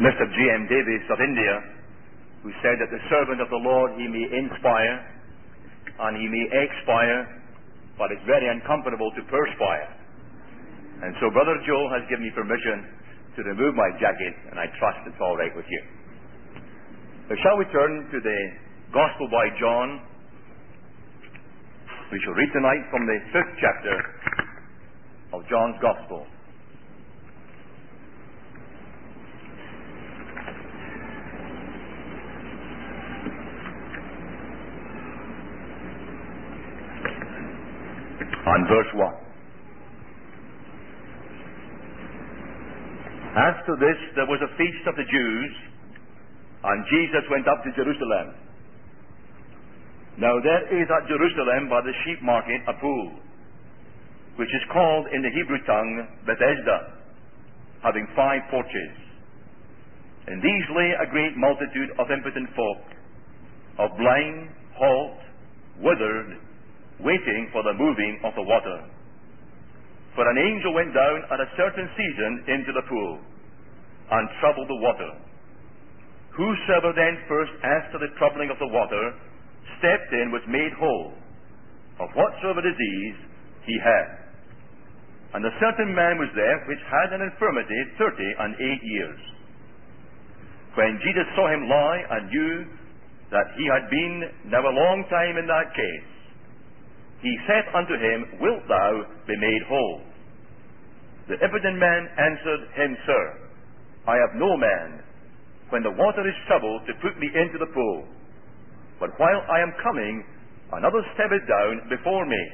Mr. G.M. Davis of India, who said that the servant of the Lord, he may inspire and he may expire, but it's very uncomfortable to perspire. And so Brother Joe has given me permission to remove my jacket, and I trust it's all right with you. So shall we turn to the Gospel by John? We shall read tonight from the 5th chapter of John's Gospel. On verse 1. After this, there was a feast of the Jews, and Jesus went up to Jerusalem. Now there is at Jerusalem by the sheep market a pool, which is called in the Hebrew tongue Bethesda, having 5 porches. In these lay a great multitude of impotent folk, of blind, halt, withered, waiting for the moving of the water. For an angel went down at a certain season into the pool, and troubled the water. Whosoever then first, after the troubling of the water, stepped in was made whole, of whatsoever disease he had. And a certain man was there which had an infirmity 38 years. When Jesus saw him lie, and knew that he had been now a long time in that case, he said unto him, Wilt thou be made whole? The impotent man answered him, Sir, I have no man, when the water is troubled, to put me into the pool. But while I am coming, another steppeth down before me.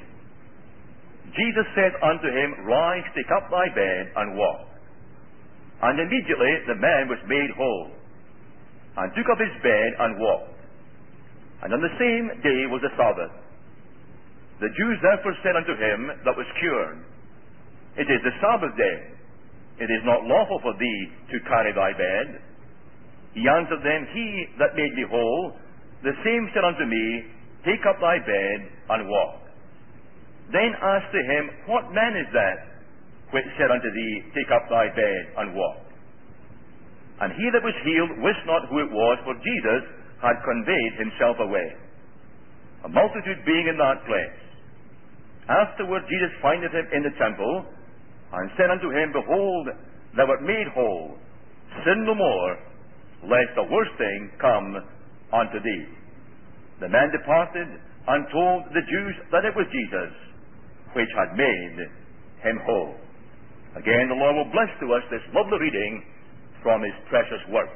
Jesus said unto him, Rise, take up thy bed, and walk. And immediately the man was made whole, and took up his bed, and walked. And on the same day was the Sabbath. The Jews therefore said unto him that was cured, It is the Sabbath day. It is not lawful for thee to carry thy bed. He answered them, He that made me whole, the same said unto me, Take up thy bed, and walk. Then asked they him, What man is that which said unto thee, Take up thy bed, and walk? And he that was healed wist not who it was, for Jesus had conveyed himself away, a multitude being in that place. Afterward Jesus findeth him in the temple, and said unto him, Behold, thou art made whole. Sin no more, lest a worse thing come unto thee. The man departed, and told the Jews that it was Jesus, which had made him whole. Again, the Lord will bless to us this lovely reading from His precious word.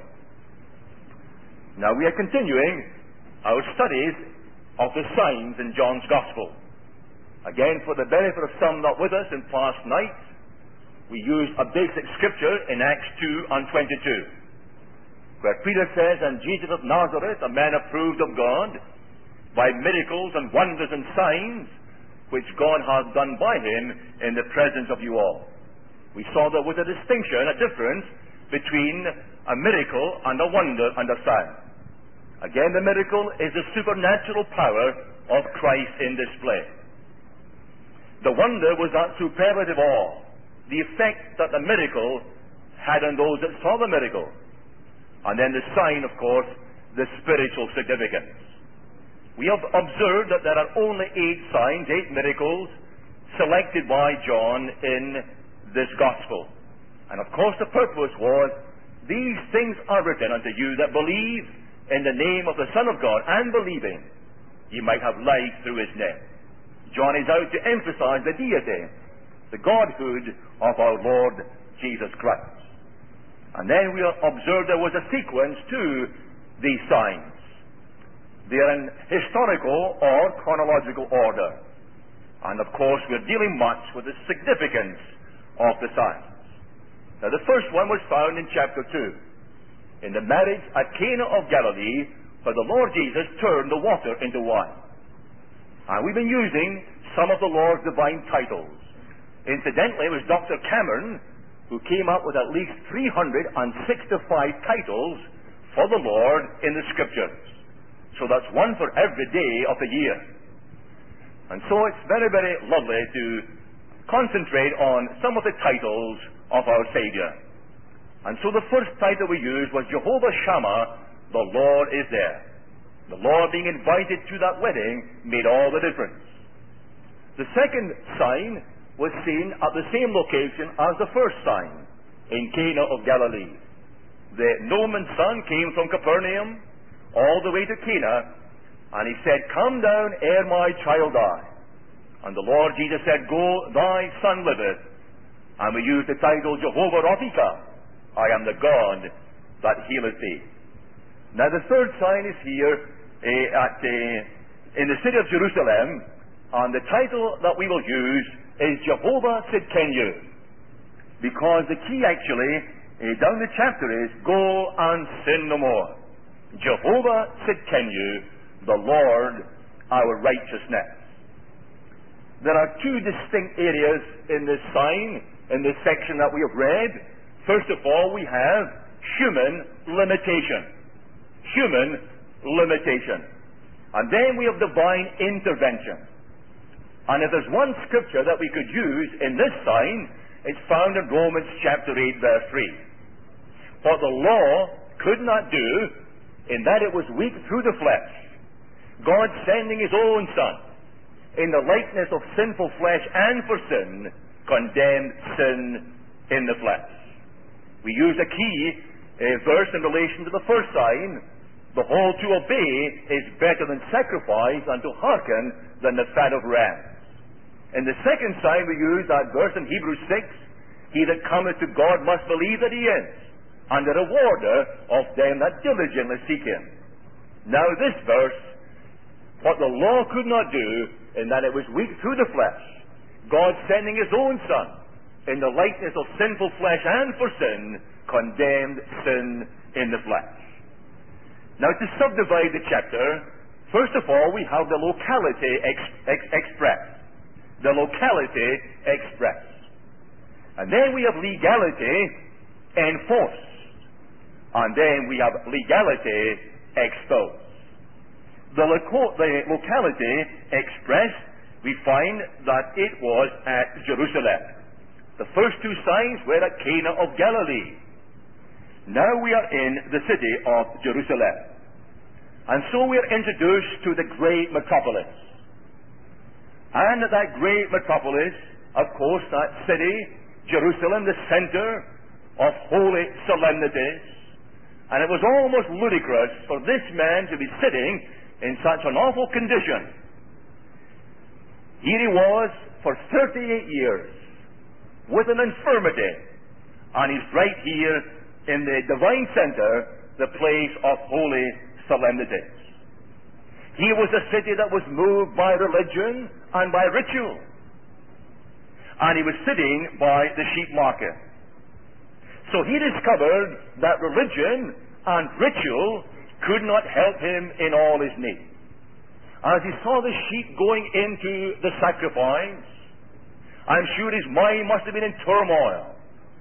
Now we are continuing our studies of the signs in John's Gospel. Again, for the benefit of some not with us in past nights, we used a basic scripture in Acts 2 and 22, where Peter says, And Jesus of Nazareth, a man approved of God, by miracles and wonders and signs, which God hath done by him in the presence of you all. We saw there was a distinction, a difference, between a miracle and a wonder and a sign. Again, the miracle is the supernatural power of Christ in display. The wonder was that superlative awe, the effect that the miracle had on those that saw the miracle. And then the sign, of course, the spiritual significance. We have observed that there are only 8 signs, 8 miracles, selected by John in this Gospel. And of course the purpose was, These things are written unto you that believe in the name of the Son of God, and believing, ye might have life through His name. John is out to emphasize the deity, the Godhood of our Lord Jesus Christ. And then we observed there was a sequence to these signs. They are in historical or chronological order. And of course we're dealing much with the significance of the signs. Now the first one was found in chapter 2, in the marriage at Cana of Galilee, where the Lord Jesus turned the water into wine. And we've been using some of the Lord's divine titles. Incidentally, it was Dr. Cameron who came up with at least 365 titles for the Lord in the Scriptures. So that's one for every day of the year. And so it's very, very lovely to concentrate on some of the titles of our Savior. And so the first title we used was Jehovah Shammah, the Lord is there. The Lord being invited to that wedding made all the difference. The second sign was seen at the same location as the first sign, in Cana of Galilee. The nobleman's son came from Capernaum all the way to Cana, and he said, "Come down ere my child die." And the Lord Jesus said, "Go, thy son liveth." And we used the title Jehovah Rapha, I am the God that healeth thee. Now the third sign is here in the city of Jerusalem, and the title that we will use is Jehovah Sidkenu, because the key actually down the chapter is go and sin no more. Jehovah Sidkenu, the Lord our righteousness. There are two distinct areas in this sign, in this section that we have read. First of all, we have human limitation. Human limitation. And then we have divine intervention. And if there's one scripture that we could use in this sign, it's found in Romans chapter 8, verse 3. What the law could not do, in that it was weak through the flesh, God sending His own Son, in the likeness of sinful flesh and for sin, condemned sin in the flesh. We use a key verse in relation to the first sign. Behold, to obey is better than sacrifice, and to hearken than the fat of rams. In the second sign we use that verse in Hebrews 6, He that cometh to God must believe that He is, and the rewarder of them that diligently seek Him. Now this verse, what the law could not do, in that it was weak through the flesh, God sending His own Son, in the likeness of sinful flesh and for sin, condemned sin in the flesh. Now to subdivide the chapter, first of all we have the locality expressed. The locality expressed. And then we have legality enforced. And then we have legality exposed. The locality expressed, we find that it was at Jerusalem. The first two signs were at Cana of Galilee. Now we are in the city of Jerusalem. And so we are introduced to the great metropolis. And that great metropolis, of course, that city, Jerusalem, the center of holy solemnities. And it was almost ludicrous for this man to be sitting in such an awful condition. Here he was for 38 years with an infirmity, and he's right here in the divine center, the place of holy solemnities. Here was a city that was moved by religion and by ritual, and he was sitting by the sheep market. So he discovered that religion and ritual could not help him in all his need. As he saw the sheep going into the sacrifice, I'm sure his mind must have been in turmoil.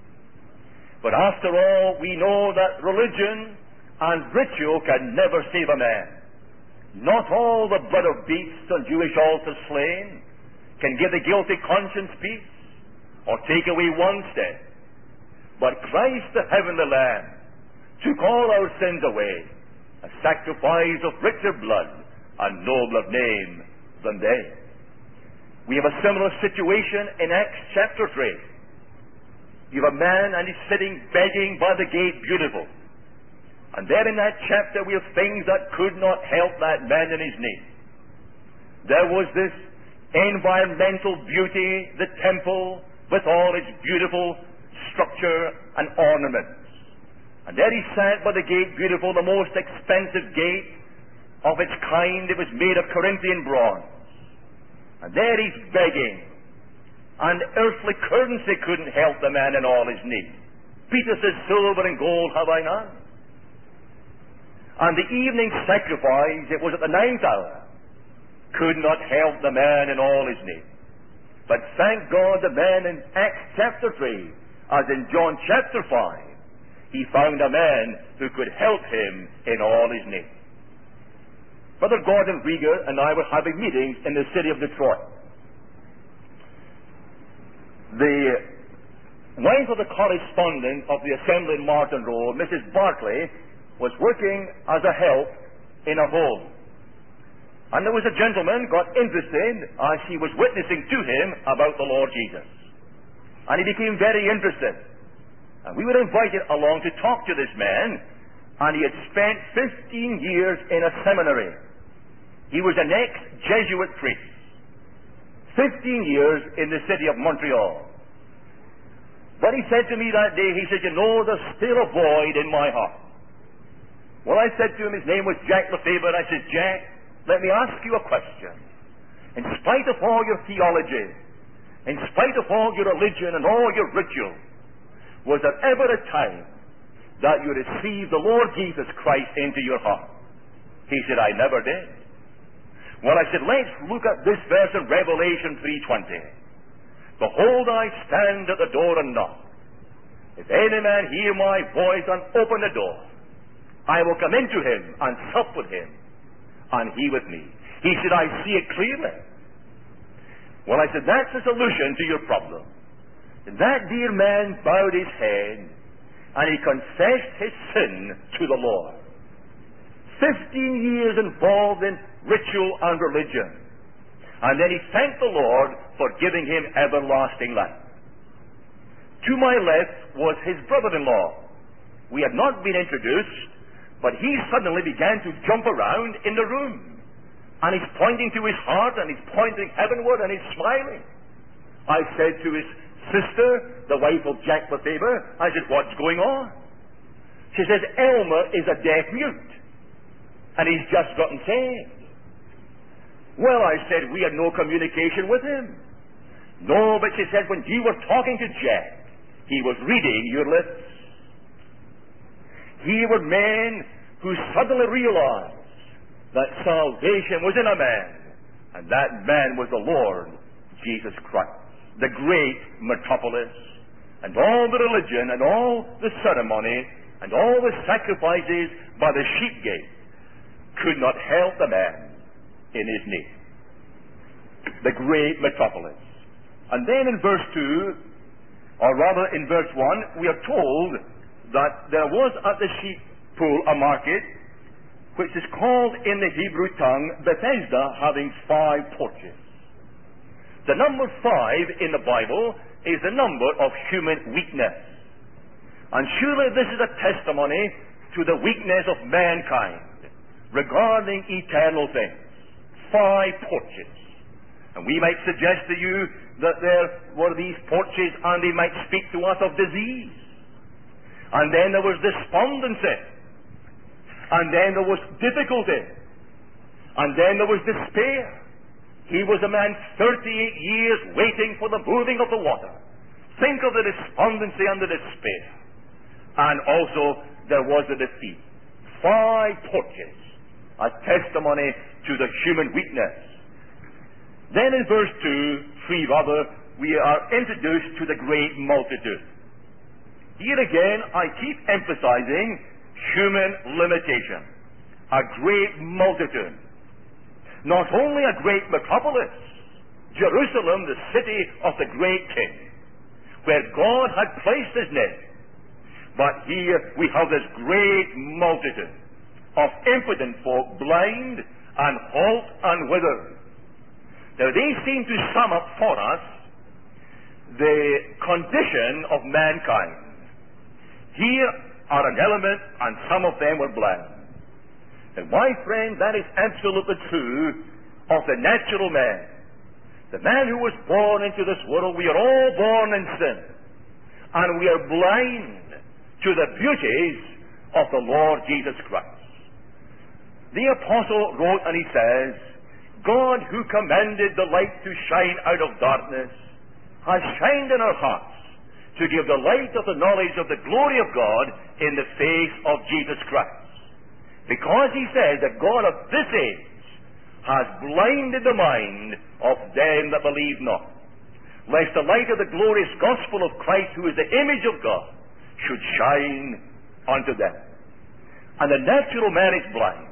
But after all, we know that religion and ritual can never save a man. Not all the blood of beasts on Jewish altars slain can give the guilty conscience peace or take away one's sin. But Christ, the heavenly Lamb, took all our sins away, a sacrifice of richer blood and nobler name than they. We have a similar situation in Acts chapter 3. You have a man and he's sitting begging by the gate beautiful. And there in that chapter we have things that could not help that man in his need. There was this environmental beauty, the temple, with all its beautiful structure and ornaments. And there he sat by the gate beautiful, the most expensive gate of its kind. It was made of Corinthian bronze. And there he's begging. And earthly currency couldn't help the man in all his need. Peter says, silver and gold have I none. And the evening sacrifice, it was at the 9th hour, could not help the man in all his need. But thank God the man in Acts chapter 3, as in John chapter 5, he found a man who could help him in all his need. Brother Gordon Rieger and I were having meetings in the city of Detroit. wife of the correspondent of the Assembly in Martin Road, Mrs. Barclay, was working as a help in a home. And there was a gentleman got interested as she was witnessing to him about the Lord Jesus. And he became very interested. And we were invited along to talk to this man, and he had spent 15 years in a seminary. He was an ex-Jesuit priest. 15 years in the city of Montreal. But he said to me that day, he said, you know, there's still a void in my heart. Well, I said to him, his name was Jack Lefebvre, I said, Jack, let me ask you a question. In spite of all your theology, in spite of all your religion and all your ritual, was there ever a time that you received the Lord Jesus Christ into your heart? He said, I never did. Well, I said, let's look at this verse in Revelation 3:20. Behold, I stand at the door and knock. If any man hear my voice and open the door, I will come into him and sup with him, and he with me. He said, I see it clearly. Well, I said, that's the solution to your problem. And that dear man bowed his head, and he confessed his sin to the Lord. 15 years involved in ritual and religion. And then he thanked the Lord for giving him everlasting life. To my left was his brother-in-law. We had not been introduced, but he suddenly began to jump around in the room. And he's pointing to his heart, and he's pointing heavenward, and he's smiling. I said to his sister, the wife of Jack Lefebvre, I said, what's going on? She says, Elmer is a deaf mute, and he's just gotten saved. Well, I said, we had no communication with him. No, but she said, when you were talking to Jack, he was reading your lips. Here were men who suddenly realized that salvation was in a man, and that man was the Lord Jesus Christ. The great metropolis, and all the religion, and all the ceremony, and all the sacrifices by the sheep gate could not help the man in his need. The great metropolis. And then in verse 2, or rather in verse 1, we are told that there was at the sheep pool a market, which is called in the Hebrew tongue Bethesda, having 5 porches. The number 5 in the Bible is the number of human weakness. And surely this is a testimony to the weakness of mankind regarding eternal things. 5 porches. And we might suggest to you that there were these porches and they might speak to us of disease. And then there was despondency. And then there was difficulty. And then there was despair. He was a man 38 years waiting for the moving of the water. Think of the despondency and the despair. And also there was the defeat. 5 porches. A testimony to the human weakness. Then in verse 3 rather, we are introduced to the great multitude. Here again, I keep emphasizing human limitation. A great multitude. Not only a great metropolis, Jerusalem, the city of the great king, where God had placed his name. But here we have this great multitude of impotent folk, blind and halt and withered. Now they seem to sum up for us the condition of mankind. Here are an element, and some of them were blind. And my friend, that is absolutely true of the natural man. The man who was born into this world, we are all born in sin. And we are blind to the beauties of the Lord Jesus Christ. The apostle wrote and he says, God who commanded the light to shine out of darkness has shined in our hearts to give the light of the knowledge of the glory of God in the face of Jesus Christ. Because he says that God of this age has blinded the mind of them that believe not, lest the light of the glorious gospel of Christ, who is the image of God, should shine unto them. And the natural man is blind.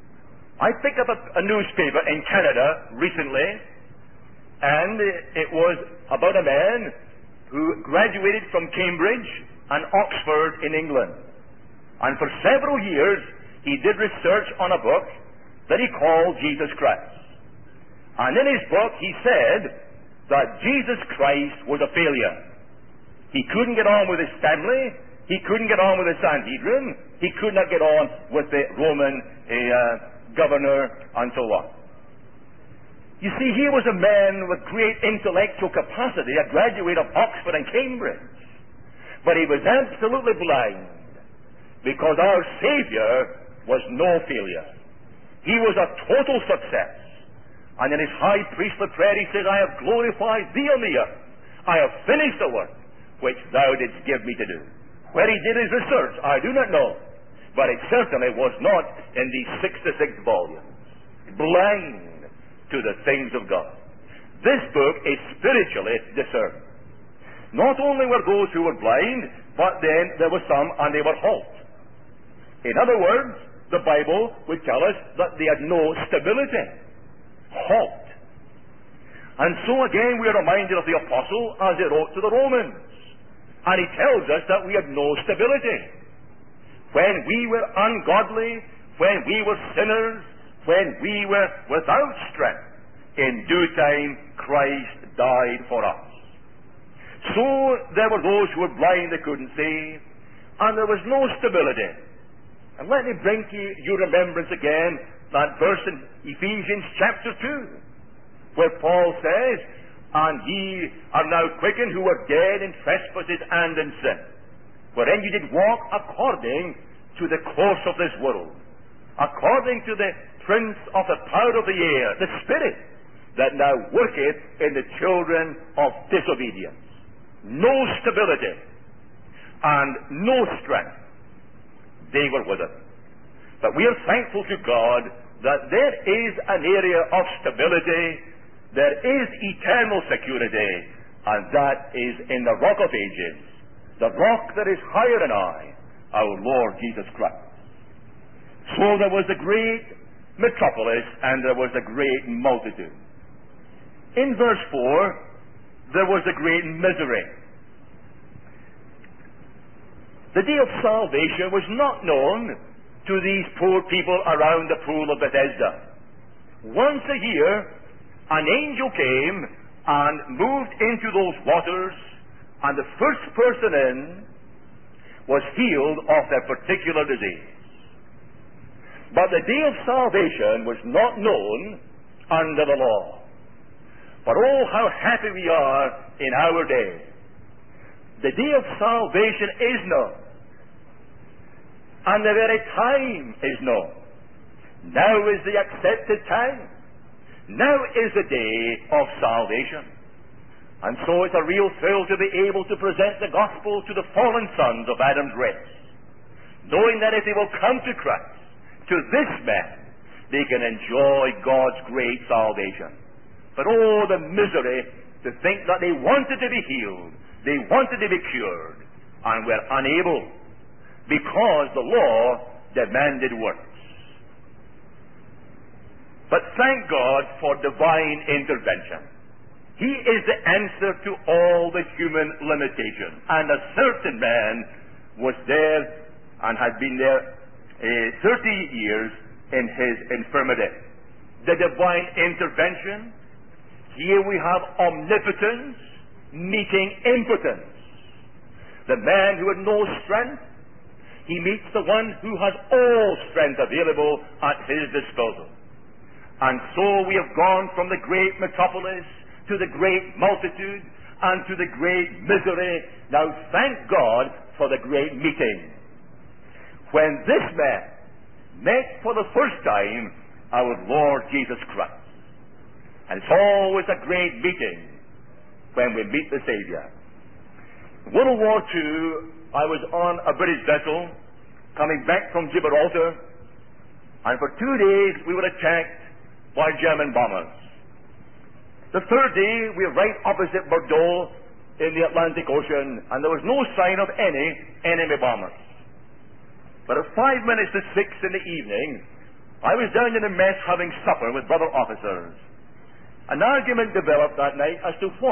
I picked up a newspaper in Canada recently, and it was about a man who graduated from Cambridge and Oxford in England. And for several years, he did research on a book that he called Jesus Christ. And in his book, he said that Jesus Christ was a failure. He couldn't get on with his family. He couldn't get on with the Sanhedrin. He could not get on with the Roman governor and so on. You see, he was a man with great intellectual capacity, a graduate of Oxford and Cambridge. But he was absolutely blind, because our Savior was no failure. He was a total success. And in his high priestly prayer he says, I have glorified thee on the earth. I have finished the work which thou didst give me to do. Where he did his research, I do not know. But it certainly was not in these 66 volumes. Blind to the things of God. This book is spiritually discerned. Not only were those who were blind, but then there were some and they were halt. In other words, the Bible would tell us that they had no stability. Halt. And so again we are reminded of the apostle as he wrote to the Romans. And he tells us that we had no stability. When we were ungodly, when we were sinners, when we were without strength, in due time Christ died for us. So there were those who were blind, they couldn't see, and there was no stability. And let me bring to your remembrance again that verse in Ephesians chapter 2, where Paul says, and ye are now quickened who were dead in trespasses and in sin, wherein ye did walk according to the course of this world, according to the prince of the power of the air, the spirit that now worketh in the children of disobedience. No stability and no strength. They were with it. But we are thankful to God that there is an area of stability, there is eternal security, and that is in the Rock of Ages, the rock that is higher than I, our Lord Jesus Christ. So there was a great metropolis and there was a great multitude. In verse 4, there was a great misery. The day of salvation was not known to these poor people around the pool of Bethesda. Once a year, an angel came and moved into those waters, and the first person in was healed of their particular disease. But the day of salvation was not known under the law. But oh, how happy we are in our day. The day of salvation is known. And the very time is known. Now is the accepted time. Now is the day of salvation. And so it's a real thrill to be able to present the gospel to the fallen sons of Adam's race, knowing that if they will come to Christ, to this man, they can enjoy God's great salvation. But oh, the misery to think that they wanted to be healed, they wanted to be cured, and were unable, because the law demanded works. But thank God for divine intervention. He is the answer to all the human limitations. And a certain man was there and had been there 30 years in his infirmity. The divine intervention. Here we have omnipotence meeting impotence. The man who had no strength, he meets the one who has all strength available at his disposal. And so we have gone from the great metropolis to the great multitude and to the great misery. Now thank God for the great meeting. When this man met for the first time our Lord Jesus Christ. And it's always a great meeting when we meet the Savior. In World War II, I was on a British vessel coming back from Gibraltar, and for 2 days we were attacked by German bombers. The third day we were right opposite Bordeaux in the Atlantic Ocean, and there was no sign of any enemy bombers. But at 5 minutes to 6 in the evening, I was down in the mess having supper with brother officers. An argument developed that night as to what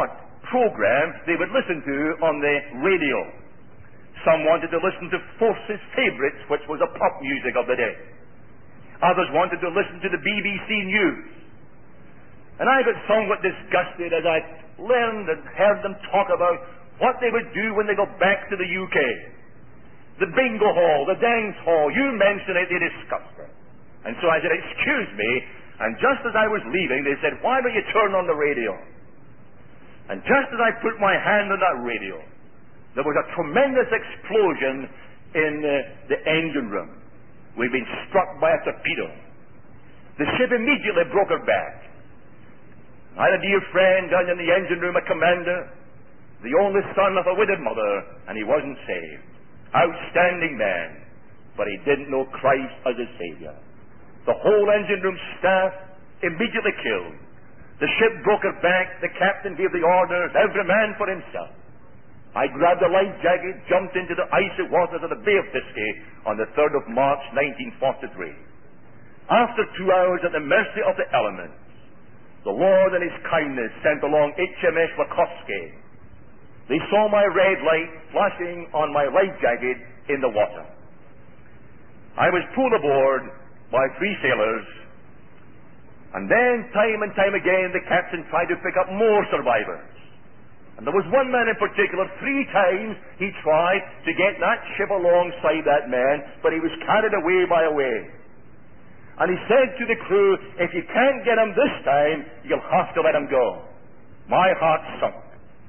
program they would listen to on the radio. Some wanted to listen to Force's Favourites, which was the pop music of the day. Others wanted to listen to the BBC News. And I got somewhat disgusted as I learned and heard them talk about what they would do when they go back to the UK. The bingo hall, the dance hall, you mentioned it, they discussed it. And so I said, excuse me, and just as I was leaving, they said, why don't you turn on the radio? And just as I put my hand on that radio, there was a tremendous explosion in the engine room. We'd been struck by a torpedo. The ship immediately broke her back. I had a dear friend down in the engine room, a commander, the only son of a widowed mother, and he wasn't saved. Outstanding man, but he didn't know Christ as his Savior. The whole engine room staff immediately killed. The ship broke her back, the captain gave the orders, every man for himself. I grabbed a life jacket, jumped into the icy waters of the Bay of Biscay on the 3rd of March, 1943. After 2 hours at the mercy of the elements, the Lord in His kindness sent along HMS Lakoski. They saw my red light flashing on my life jacket in the water. I was pulled aboard by 3 sailors, and then time and time again the captain tried to pick up more survivors. And there was one man in particular, 3 times he tried to get that ship alongside that man, but he was carried away by a wave. And he said to the crew, if you can't get him this time, you'll have to let him go. My heart sunk.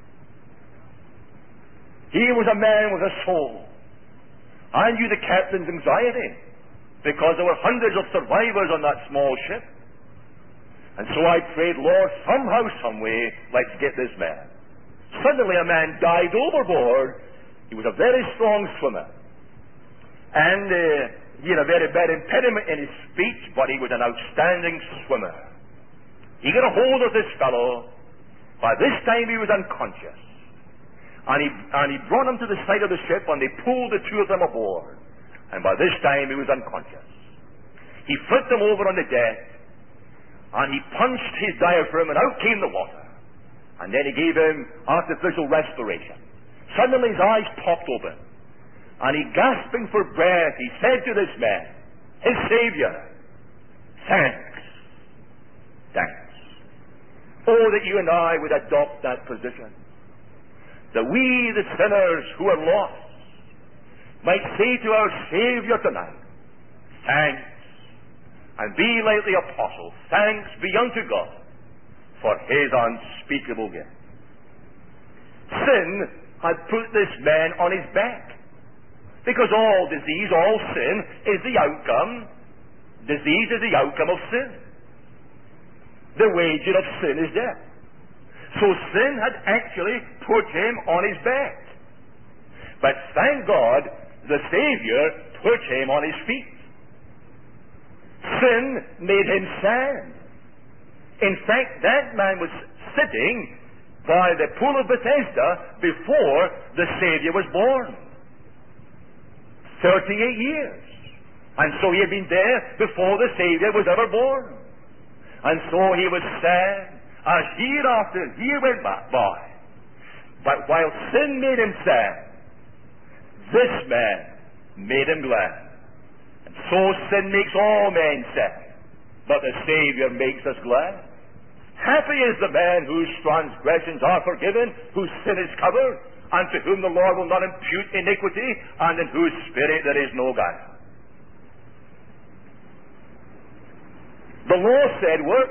He was a man with a soul. I knew the captain's anxiety, because there were hundreds of survivors on that small ship. And so I prayed, Lord, somehow, some way, let's get this man. Suddenly a man dived overboard. He was a very strong swimmer. And he had a very bad impediment in his speech, but he was an outstanding swimmer. He got a hold of this fellow. By this time he was unconscious. And he brought him to the side of the ship, and they pulled the 2 of them aboard. And by this time he was unconscious. He flipped him over on the deck, and he punched his diaphragm, and out came the water. And then he gave him artificial respiration. Suddenly his eyes popped open. And he, gasping for breath, he said to this man, his Savior, thanks. Thanks. Oh, that you and I would adopt that position. That we, the sinners who are lost, might say to our Savior tonight, thanks. And be like the apostle, thanks be unto God for His unspeakable gift. Sin had put this man on his back. Because all disease, all sin is the outcome. Disease is the outcome of sin. The wages of sin is death. So sin had actually put him on his back. But thank God, the Savior put him on his feet. Sin made him stand. In fact, that man was sitting by the pool of Bethesda before the Savior was born. 38 years. And so he had been there before the Savior was ever born. And so he was sad as year after year went by. But while sin made him sad, this man made him glad. And so sin makes all men sad, but the Savior makes us glad. Happy is the man whose transgressions are forgiven, whose sin is covered, and to whom the Lord will not impute iniquity, and in whose spirit there is no guile. The law said work,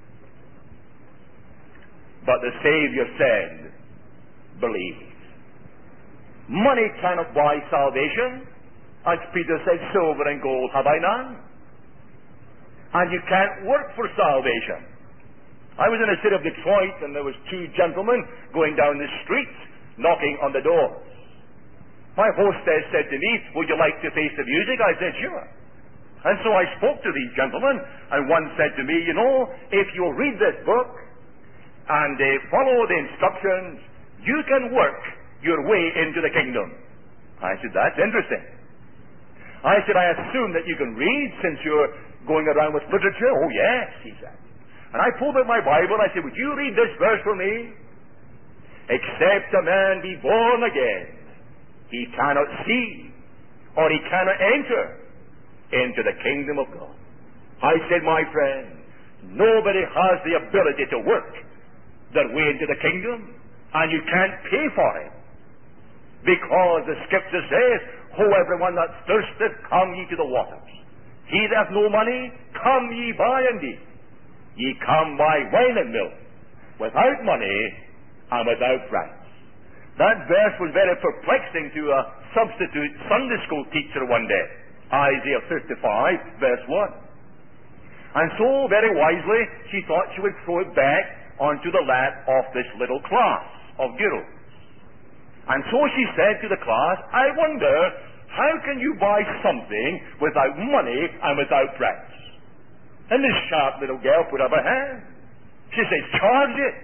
but the Savior said believe. Money cannot buy salvation. As Peter said, silver and gold have I none. And you can't work for salvation. I was in the city of Detroit, and there was 2 gentlemen going down the street, knocking on the doors. My hostess said to me, would you like to face the music? I said, sure. And so I spoke to these gentlemen, and one said to me, you know, if you'll read this book and follow the instructions, you can work your way into the kingdom. I said, that's interesting. I said, I assume that you can read since you're going around with literature. Oh, yes, he said. And I pulled out my Bible and I said, would you read this verse for me? except a man be born again, he cannot see, or he cannot enter into the kingdom of God. I said, my friend, nobody has the ability to work their way into the kingdom, and you can't pay for it. Because the Scripture says, "Ho, everyone that thirsteth, come ye to the waters. He that hath no money, come ye buy and eat. Ye come buy wine and milk, without money and without price." That verse was very perplexing to a substitute Sunday school teacher one day. Isaiah 55, verse 1. And so, very wisely, she thought she would throw it back onto the lap of this little class of girls. And so she said to the class, "I wonder, how can you buy something without money and without price?" And this sharp little girl put up her hand. She says, "Charge it."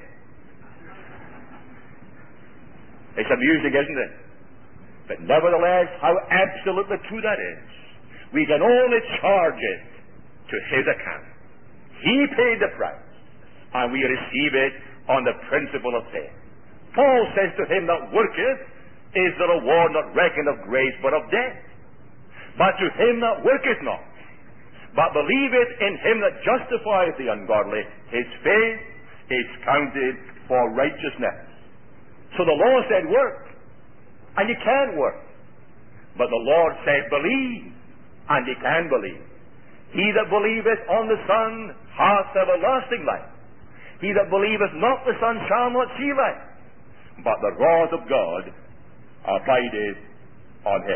It's amusing, isn't it? But nevertheless, how absolutely true that is. We can only charge it to his account. He paid the price, and we receive it on the principle of faith. Paul says, "To him that worketh is the reward not reckoned of grace, but of debt. But to him that worketh not, but believeth in him that justifieth the ungodly, his faith is counted for righteousness." So the law said work, and you can't work. But the Lord said believe, and you can believe. He that believeth on the Son hath everlasting life. He that believeth not the Son shall not see life, but the wrath of God abideth on him.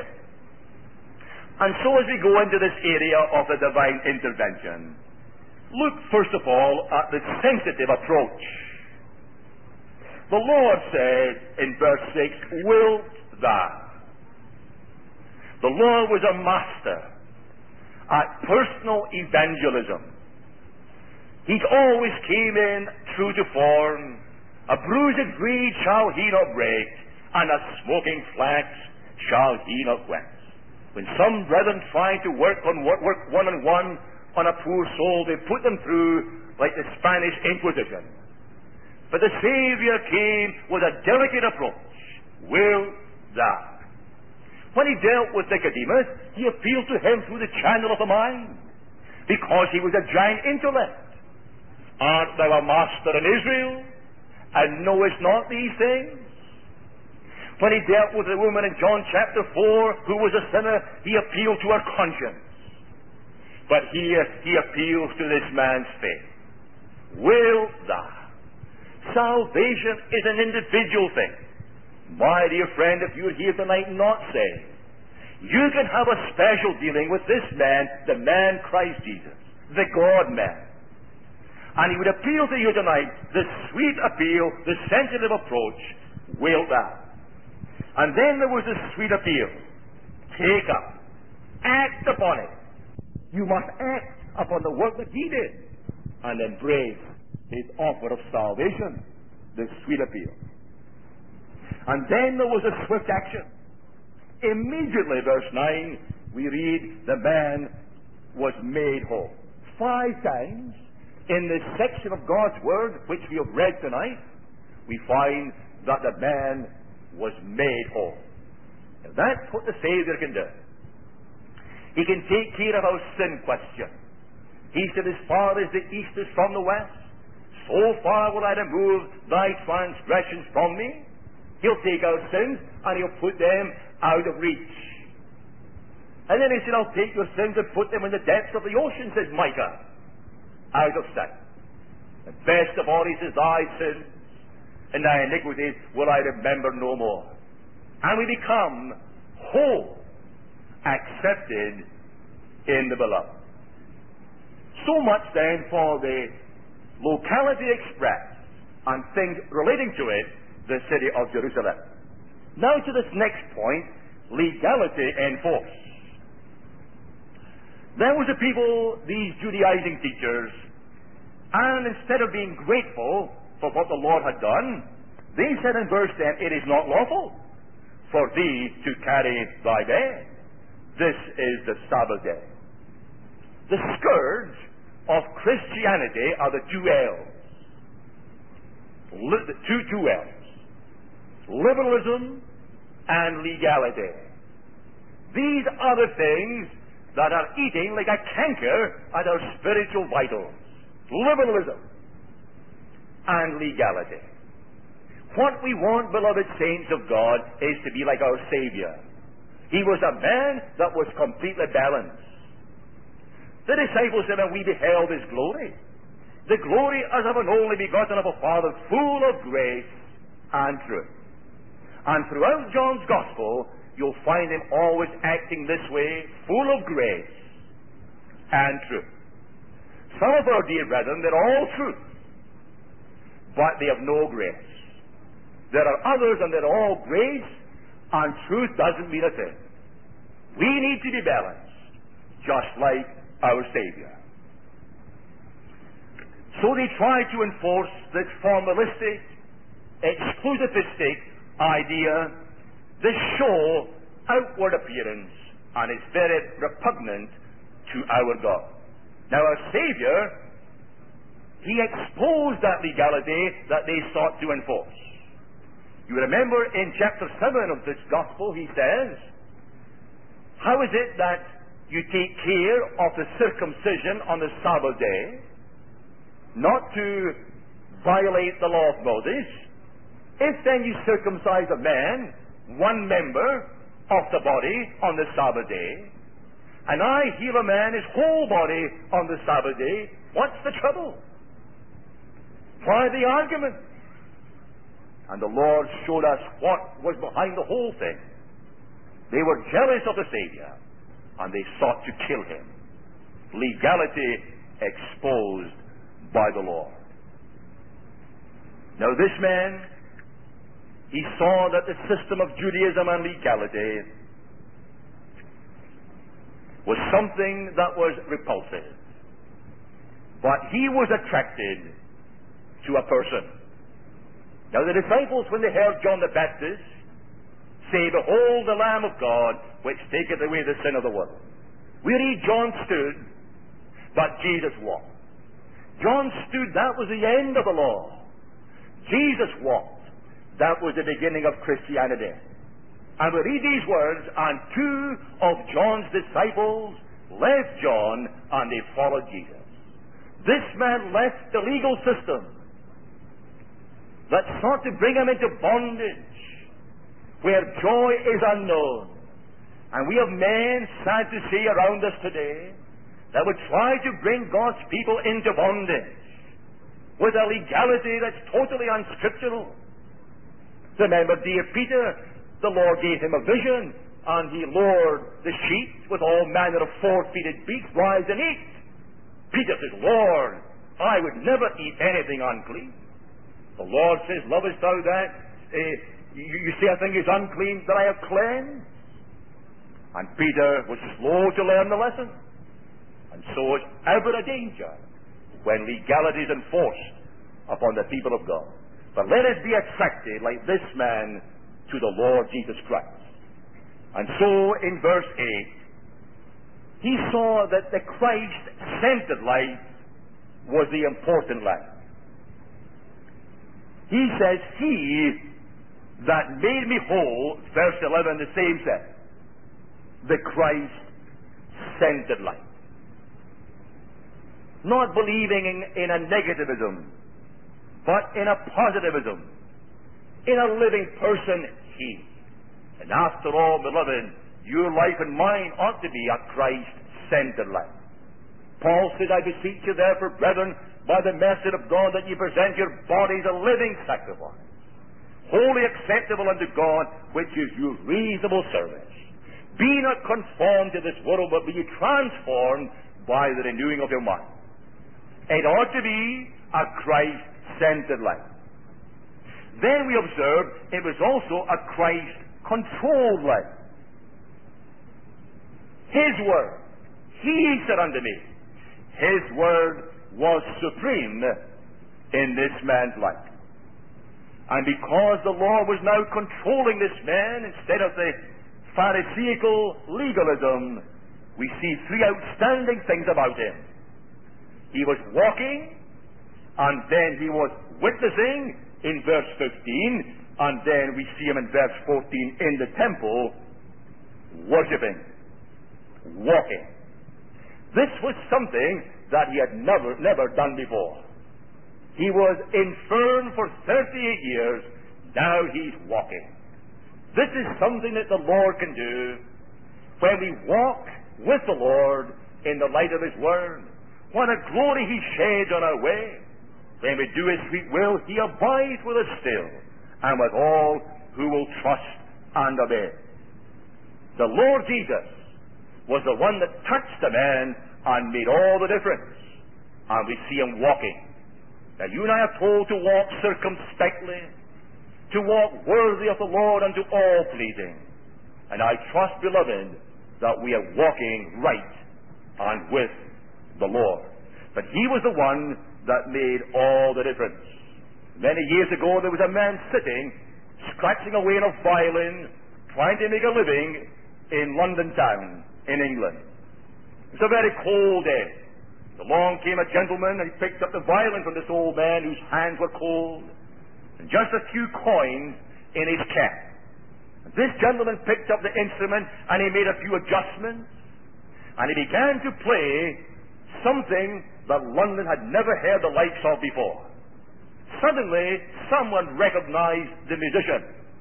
And so as we go into this area of the divine intervention, look first of all at the sensitive approach. The Lord said in verse 6, "Wilt thou?" The Lord was a master at personal evangelism. He always came in true to form. "A bruised reed shall he not break, and a smoking flax shall he not quench." When some brethren try to work one-on-one on a poor soul, they put them through like the Spanish Inquisition. But the Savior came with a delicate approach. "Will thou?" When he dealt with Nicodemus, he appealed to him through the channel of the mind, because he was a giant intellect. "Art thou a master in Israel, and knowest not these things?" When he dealt with the woman in John chapter 4, who was a sinner, he appealed to her conscience. But here he appeals to this man's faith. "Will thou?" Salvation is an individual thing. My dear friend, if you're here tonight not saved, you can have a special dealing with this man, the man Christ Jesus, the God-man. And he would appeal to you tonight, the sweet appeal, the sensitive approach, "Wilt thou?" And then there was the sweet appeal, "Take up, act upon it." You must act upon the work that he did and embrace his offer of salvation, the sweet appeal. And then there was a swift action. Immediately, verse 9, we read, the man was made whole. 5 times in this section of God's Word, which we have read tonight, we find that the man was made whole. Now, that's what the Savior can do. He can take care of our sin question. He said, "As far as the east is from the west, so far will I remove thy transgressions from me." He'll take our sins and he'll put them out of reach. And then he said, "I'll take your sins and put them in the depths of the ocean," says Micah, out of sight. And best of all, he says, "Thy sins and thy iniquities will I remember no more." And we become whole, accepted in the beloved. So much then for the locality expressed and things relating to it, the city of Jerusalem. Now to this next point, legality enforced. There was a people, these Judaizing teachers, and instead of being grateful for what the Lord had done, they said in verse 10, "It is not lawful for thee to carry thy bed. This is the Sabbath day." The scourge of Christianity are the 2 L's. The two L's. liberalism and legality. These are the things that are eating like a canker at our spiritual vitals. Liberalism and legality. What we want, beloved saints of God, is to be like our Savior. He was a man that was completely balanced. The disciples said, and we beheld His glory. The glory as of an only begotten of a Father, full of grace and truth. And throughout John's Gospel, you'll find Him always acting this way, full of grace and truth. Some of our dear brethren, they're all truth, but they have no grace. There are others, and they're all grace, and truth doesn't mean a thing. We need to be balanced, just like our Savior. So they try to enforce this formalistic, exclusivistic idea, this show outward appearance, and it's very repugnant to our God. Now our Savior, He exposed that legality that they sought to enforce. You remember in chapter 7 of this Gospel, He says, how is it that you take care of the circumcision on the Sabbath day, not to violate the law of Moses? If then you circumcise a man, one member of the body on the Sabbath day, and I heal a man his whole body on the Sabbath day, what's the trouble? Why the argument? And the Lord showed us what was behind the whole thing. They were jealous of the Savior, and they sought to kill Him. Legality exposed by the Lord. Now this man, he saw that the system of Judaism and legality was something that was repulsive. But he was attracted to a person. Now the disciples, when they heard John the Baptist say, behold the Lamb of God, which taketh away the sin of the world. We read John stood, but Jesus walked. John stood, that was the end of the law. Jesus walked. That was the beginning of Christianity. And we read these words, and two of John's disciples left John, and they followed Jesus. This man left the legal system that sought to bring him into bondage, where joy is unknown. And we have men, sad to say, around us today, that would try to bring God's people into bondage with a legality that's totally unscriptural. Remember dear Peter, the Lord gave him a vision, and he lured the sheep with all manner of four-footed beasts, rise and eat. Peter says, Lord, I would never eat anything unclean. The Lord says, lovest thou that? You say a thing is unclean that I have cleansed? And Peter was slow to learn the lesson. And so it's ever a danger when legality is enforced upon the people of God. But let us be attracted, like this man, to the Lord Jesus Christ. And so in verse 8, he saw that the Christ-centered life was the important life. He says, he that made me whole, verse 11, the same says, the Christ-centered life. Not believing in a negativism, but in a positivism, in a living person, he. And after all, beloved, your life and mine ought to be a Christ-centered life. Paul said, I beseech you therefore, brethren, by the mercy of God, that ye present your bodies a living sacrifice, wholly acceptable unto God, which is your reasonable service. Be not conformed to this world, but be ye transformed by the renewing of your mind. It ought to be a Christ-centered life. Then we observe it was also a Christ-controlled life. His word, he said unto me, his word was supreme in this man's life. And because the law was now controlling this man instead of the Pharisaical legalism, we see three outstanding things about him. He was walking, and then he was witnessing in verse 15, And then we see him in verse 14 in the temple, worshipping, walking. This was something that he had never done before. He was infirm for 38 years. Now he's walking. This is something that the Lord can do when we walk with the Lord in the light of his word. What a glory he sheds on our way. When we do his sweet will, he abides with us still, and with all who will trust and obey. The Lord Jesus was the one that touched the man and made all the difference. And we see him walking. Now you and I are told to walk circumspectly, to walk worthy of the Lord unto all pleasing. And I trust, beloved, that we are walking right and with the Lord. But he was the one that made all the difference. Many years ago, there was a man sitting, scratching away on a violin, trying to make a living in London town, in England. It was a very cold day. Along came a gentleman, and he picked up the violin from this old man whose hands were cold, and just a few coins in his cap. And this gentleman picked up the instrument, and he made a few adjustments, and he began to play something that London had never heard the likes of before. Suddenly, someone recognized the musician.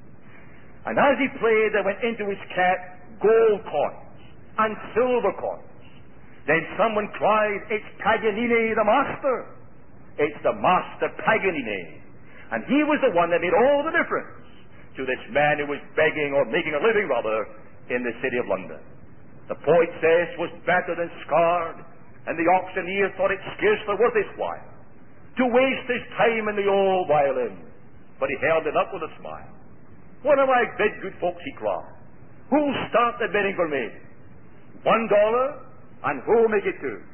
And as he played, there went into his cap gold coins and silver coins. Then someone cried, "It's Paganini, the master. It's the master Paganini." And he was the one that made all the difference to this man who was begging, or making a living rather, in the city of London. The poet says, "Was battered and scarred, and the auctioneer thought it scarcely worth his while to waste his time in the old violin, but he held it up with a smile. 'What am I bid, good folks?' he cried. 'Who'll start the bidding for me? $1, and who'll make it two?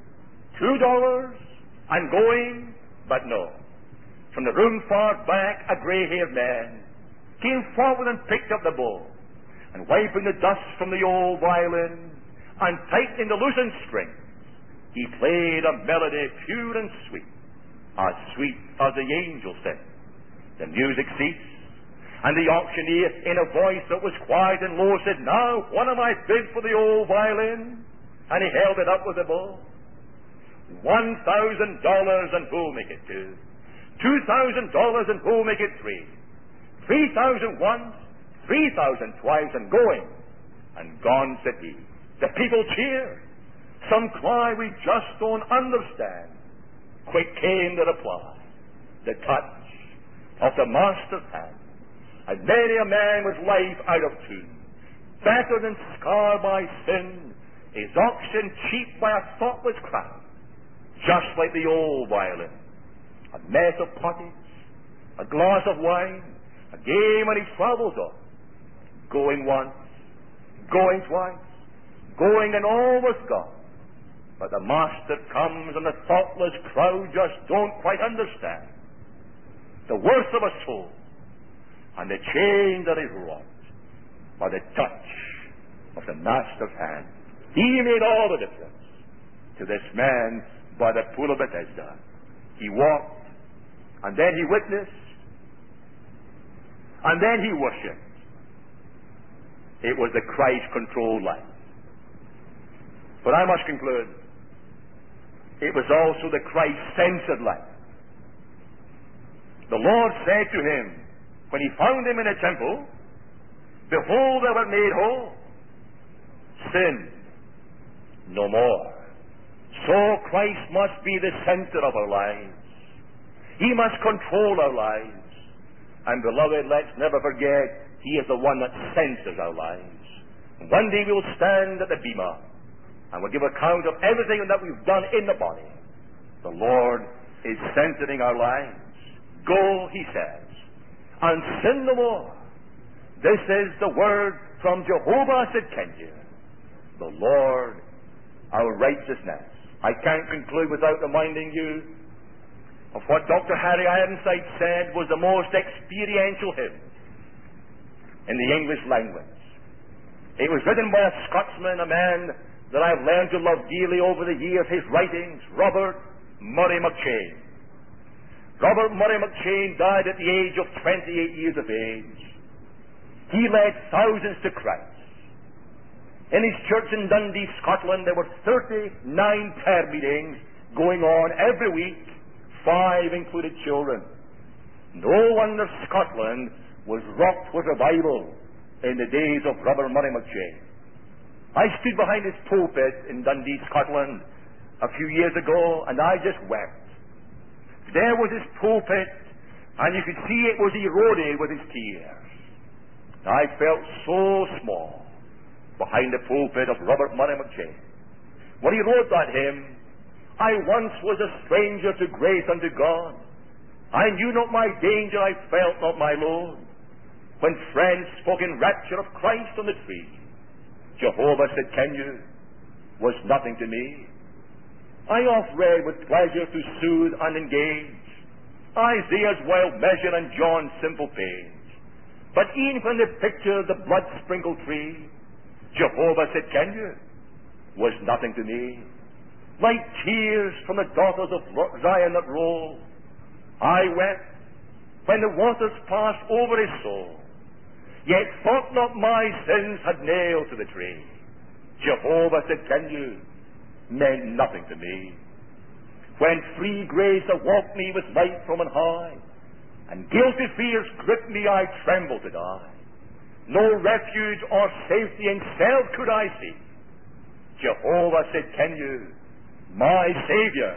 $2, and going?' But no. From the room far back, a grey-haired man came forward and picked up the bow, and wiping the dust from the old violin, and tightening the loosened strings, he played a melody pure and sweet as the angels sing. The music ceased, and the auctioneer, in a voice that was quiet and low, said, 'Now, what am I bid for the old violin?' And he held it up with a bow. $1,000, and who'll make it two? $2,000, and who'll make it three? 3,000 once, 3,000 twice, and going. And gone, said he. The people cheered. Some cry, 'We just don't understand.' Quick came the reply, the touch of the master's hand. And many a man with life out of tune, battered and scarred by sin, is auctioned cheap by a thoughtless crowd, just like the old violin. A mess of pottage, a glass of wine, a game, and he travels on, going once, going twice, going and almost gone. But the master comes, and the thoughtless crowd just don't quite understand the worth of a soul and the change that is wrought by the touch of the master's hand. He made all the difference to this man by the pool of Bethesda. He walked, and then he witnessed, and then he worshipped. It was the Christ-controlled life. But I must conclude, it was also the Christ-centered life. The Lord said to him, when he found him in a temple, "Behold, thou art made whole. Sin no more." So Christ must be the center of our lives. He must control our lives. And beloved, let's never forget, He is the one that centers our lives. And one day we will stand at the bema, and we'll give account of everything that we've done in the body. The Lord is centering our lives. "Go," He says, "and sin no more." This is the word from Jehovah Sidkenu, the Lord our righteousness. I can't conclude without reminding you of what Dr. Harry Ironside said was the most experiential hymn in the English language. It was written by a Scotsman, a man that I've learned to love dearly over the years, his writings, Robert Murray McCheyne. Robert Murray McCheyne died at the age of 28 years of age. He led thousands to Christ. In his church in Dundee, Scotland, there were 39 prayer meetings going on every week, 5 included children. No wonder Scotland was rocked with revival in the days of Robert Murray McCheyne. I stood behind his pulpit in Dundee, Scotland, a few years ago, and I just wept. There was his pulpit, and you could see it was eroded with his tears. I felt so small behind the pulpit of Robert Murray McCheyne. When he wrote that hymn, I once was a stranger to grace and to God. I knew not my danger, I felt not my load. When friends spoke in rapture of Christ on the tree, Jehovah said, "Can you?" was nothing to me. I oft read with pleasure to soothe and engage Isaiah's wild measure and John's simple page. But e'en when they pictured the blood-sprinkled tree, Jehovah said, "Can you?" was nothing to me. Like tears from the daughters of Zion that roll, I wept when the waters passed over his soul, yet thought not my sins had nailed to the tree. Jehovah said, "Can you?" meant nothing to me. When free grace awoke me with light from on high, and guilty fears gripped me, I trembled to die. No refuge or safety in self could I see. Jehovah said, "Can you?" My Savior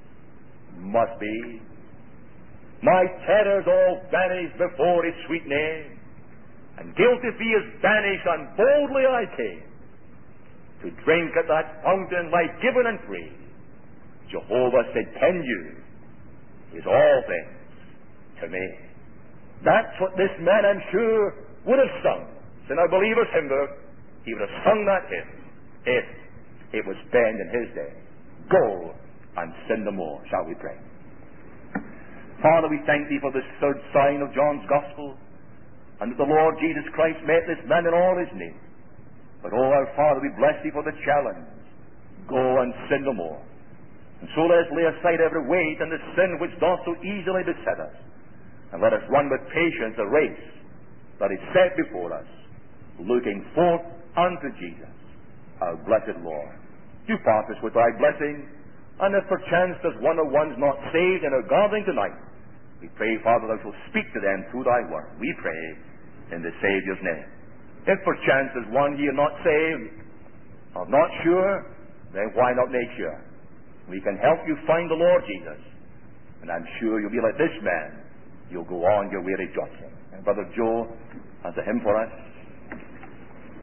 must be. My terrors all vanished before his sweet name, and guilty fears vanished, and boldly I came to drink at that fountain life-given and free. Jehovah said, "Can you?" is all things to me. That's what this man, I'm sure, would have sung. In our believer's hymn book, he would have sung that hymn if it was penned in his day. Go and sin no more. Shall we pray? Father, we thank thee for this third sign of John's Gospel, and that the Lord Jesus Christ met this man in all his need. But, oh, our Father, we bless thee for the challenge. Go and sin no more. And so let us lay aside every weight and the sin which doth so easily beset us, and let us run with patience a race that is set before us, looking forth unto Jesus, our blessed Lord. Do part us with thy blessing, and if perchance there's one or one's not saved in our gathering tonight, we pray, Father, thou shalt speak to them through thy word. We pray in the Saviour's name. If perchance there's one here not saved, or not sure, then why not make sure? We can help you find the Lord Jesus, and I'm sure you'll be like this man. You'll go on your way rejoicing. And Brother Joe has a hymn for us.